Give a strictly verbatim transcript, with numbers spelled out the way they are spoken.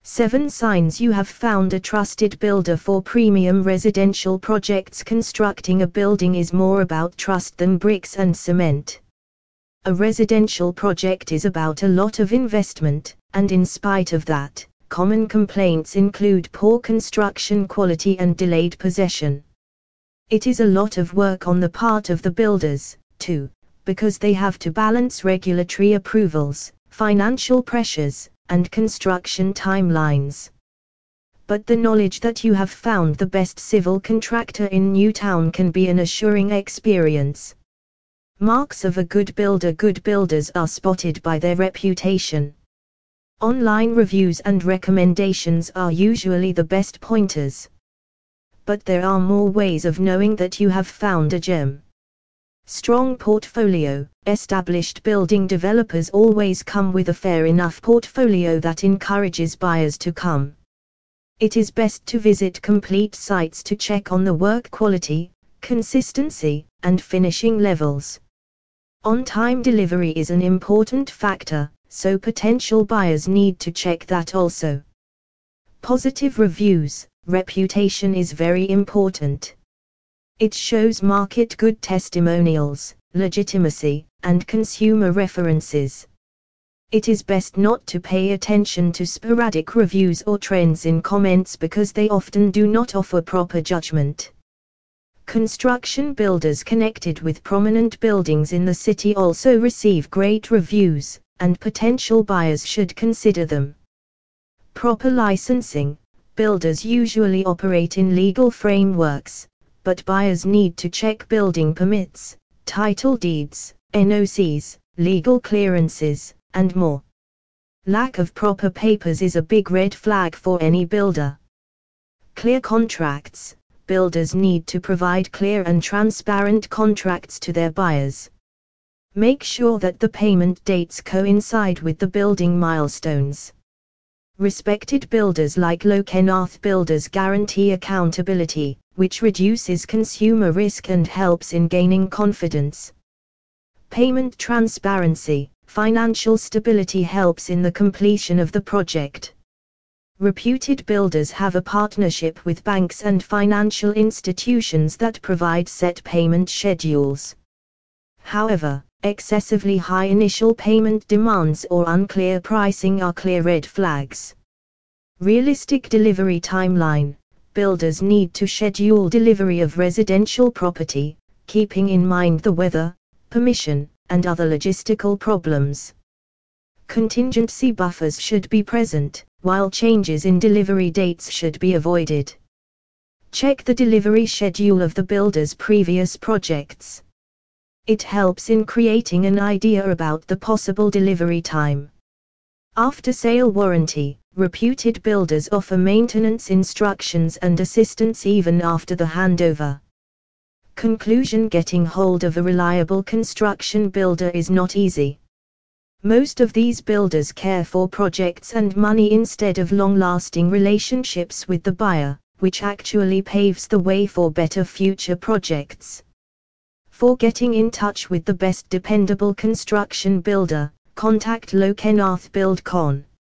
seven Signs you have found a trusted builder for premium residential projects. Constructing a building is more about trust than bricks and cement. A residential project is about a lot of investment, and in spite of that, common complaints include poor construction quality and delayed possession. It is a lot of work on the part of the builders, too, because they have to balance regulatory approvals, financial pressures, and construction timelines. But the knowledge that you have found the best civil contractor in Newtown can be an assuring experience. Marks of a good builder. Good builders are spotted by their reputation. Online reviews and recommendations are usually the best pointers. But there are more ways of knowing that you have found a gem. Strong portfolio. Established building developers always come with a fair enough portfolio that encourages buyers to come. It is best to visit complete sites to check on the work quality, consistency, and finishing levels. On-time delivery is an important factor, so potential buyers need to check that also. Positive reviews. Reputation is very important. It shows market good testimonials, legitimacy, and consumer references. It is best not to pay attention to sporadic reviews or trends in comments because they often do not offer proper judgment. Construction builders connected with prominent buildings in the city also receive great reviews, and potential buyers should consider them. Proper licensing. Builders usually operate in legal frameworks, but buyers need to check building permits, title deeds, N O Cs, legal clearances, and more. Lack of proper papers is a big red flag for any builder. Clear contracts. Builders need to provide clear and transparent contracts to their buyers. Make sure that the payment dates coincide with the building milestones. Respected builders like Lokenath Builders guarantee accountability, which reduces consumer risk and helps in gaining confidence. Payment transparency. Financial stability helps in the completion of the project. Reputed builders have a partnership with banks and financial institutions that provide set payment schedules. However, excessively high initial payment demands or unclear pricing are clear red flags. Realistic delivery timeline. Builders need to schedule delivery of residential property, keeping in mind the weather, permission, and other logistical problems. Contingency buffers should be present, while changes in delivery dates should be avoided. Check the delivery schedule of the builder's previous projects. It helps in creating an idea about the possible delivery time. After-sale warranty. Reputed builders offer maintenance instructions and assistance even after the handover. Conclusion. Getting hold of a reliable construction builder is not easy. Most of these builders care for projects and money instead of long-lasting relationships with the buyer, which actually paves the way for better future projects. For getting in touch with the best dependable construction builder, contact Lokenath Buildcon.